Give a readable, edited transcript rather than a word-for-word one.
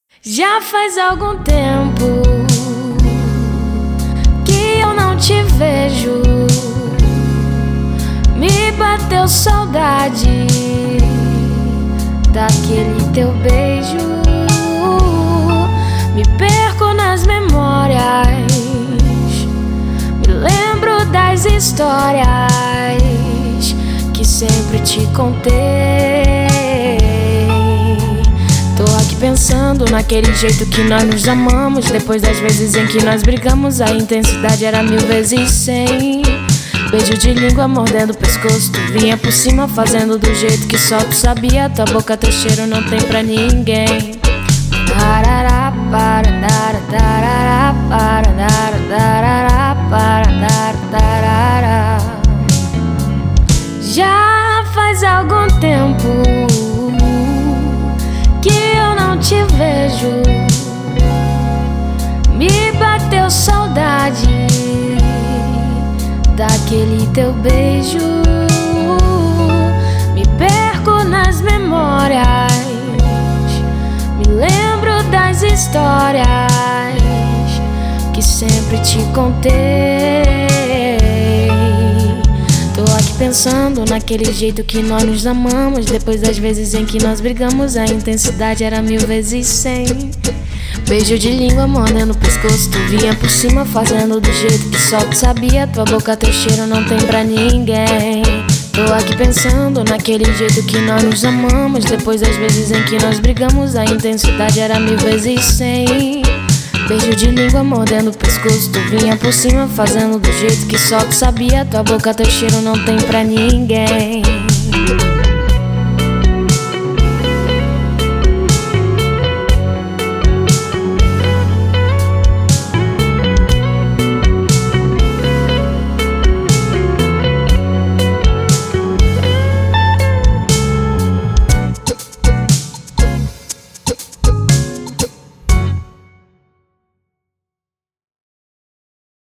Já faz algum tempo que eu não te vejo. Me bateu saudade daquele teu beijo. Me perco nas memórias, me lembro das histórias que sempre te contei. Tô aqui pensando naquele jeito que nós nos amamos. Depois das vezes em que nós brigamos, a intensidade era 1000 vezes 100. Beijo de língua mordendo o pescoço, tu vinha por cima fazendo do jeito que só tu sabia. Tua boca, teu cheiro não tem pra ninguém. Tarará, paranara, tarará, paranara, tarará, paranara, tarará. Já faz algum tempo que eu não te vejo. Me bateu saudade daquele teu beijo. Me perco nas memórias, me lembro das histórias que sempre te contei. Tô aqui pensando naquele jeito que nós nos amamos. Depois das vezes em que nós brigamos, a intensidade era 1000 vezes 100. Beijo de língua mordendo o pescoço, tu vinha por cima fazendo do jeito que só tu sabia. Tua boca, teu cheiro não tem pra ninguém. Tô aqui pensando naquele jeito que nós nos amamos. Depois das vezes em que nós brigamos, a intensidade era 1000 vezes 100. Beijo de língua mordendo o pescoço, tu vinha por cima fazendo do jeito que só tu sabia. Tua boca, teu cheiro não tem pra ninguém.